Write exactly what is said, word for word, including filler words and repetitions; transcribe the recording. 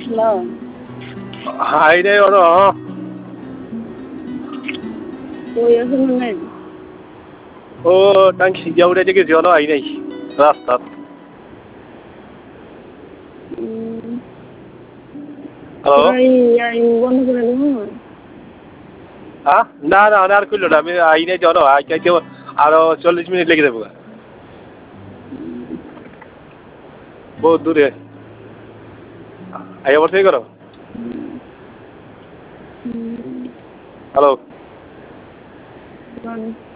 hello hi নাই ওরা কই আছেন মানে ও টাঙ্কি সিজা উঠে যে গেছি ওরা আই নাই রাস্তা হ্যালো তাই আই বন্ধ করে দেবো হ্যাঁ না না আর করলো না আমি আই নাই জানো আই চাইতে আরো চল্লিশ মিনিট লেগে দেবো বহুত দূরে আই আবার থেকে করো হ্যালো